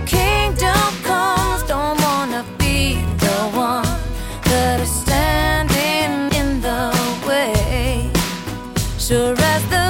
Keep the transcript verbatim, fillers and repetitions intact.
kingdom comes, don't wanna be the one that is standing in the way. Sure as the